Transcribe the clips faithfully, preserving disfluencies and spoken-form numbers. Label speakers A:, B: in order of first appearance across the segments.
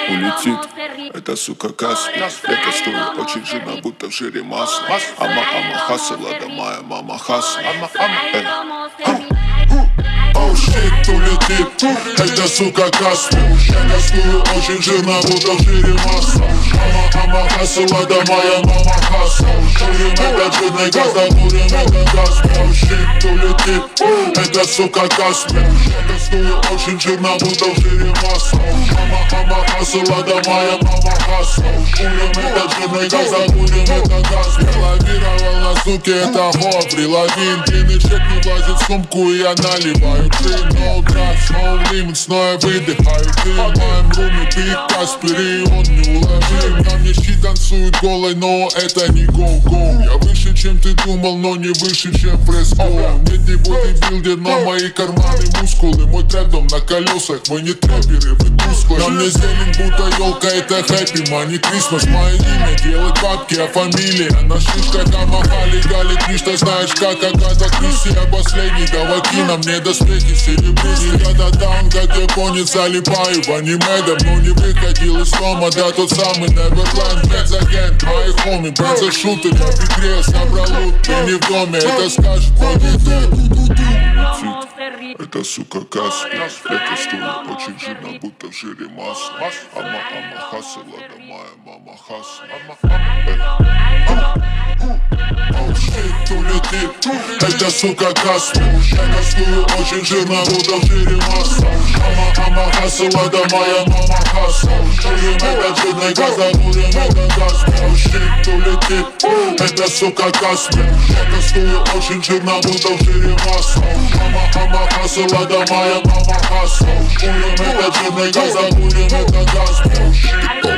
A: улетит. Эта сука Каспи, это стоит очень жирно, будто в жире масло. Ама, ама, хасла, да моя мама хасла.
B: Оу, щит, улетит, это сука Каспи. Это стоит очень жирно, будто в жире масло. Ама, ама, хасла, да моя мама хасла. Курим этот жирный газ, да курим этот газ. Оу, щит, улетит, это сука Каспи. Это стоит очень жирно, будто в жире масло. Ама, ама, хасла, да моя мама хасла. Курим этот жирный газ, да курим этот газ. Лавировал на суке, это ход. Приловин, длинный чек не влазит в сумку, и я наливаю. No drugs, no limits, но я выдыхаю. Ты в моем руме, ты Каспери, он не уловим. На мне щит танцует голой, но это не go-go. Я выше, чем ты думал, но не выше, чем фреско. Нет, не бодибилдер, но мои карманы мускулы. Мой трэп-дом на колесах, мы не трэперы, вы тусклые. На мне зелень, будто елка, это хэппи, мани Крисмас. Мое имя делать бабки, а фамилия на шишках Амахали, Гали, Кришна, знаешь как, Агата Кристи, я последний. Давай кино, мне доспехи серебристые. Я до там, как японец, залипаю в аниме. Давно не выходил из дома, да тот самый Neverland. Бензагент, мои хоми, бензошутер. Я в игре набрал лут, ты не в доме, это скажет мой ду-ду-ду-ду-ду.
A: Это сука Каспи, это стоит очень жирно, будто в жире масло. Ама, ама, хасла, да моя мама хасла.
B: Оу, щит, улетит, это сука Каспи. Это стоит очень жирно, будто в жире масло. Ама, ама, хасла, да моя мама хасла. Курим этот жирный газ, да курим этот газ. Оу, щит, улетит, это сука Каспи. Это стоит очень жирно, будто в жире масло. Ама, ама, хасла, да моя мама хасла. Курим этот жирный газ, да курим этот газ. Оу, щит.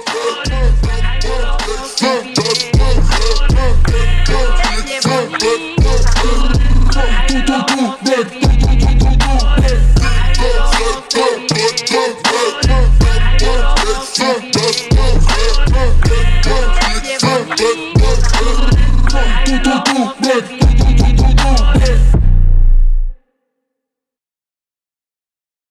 B: But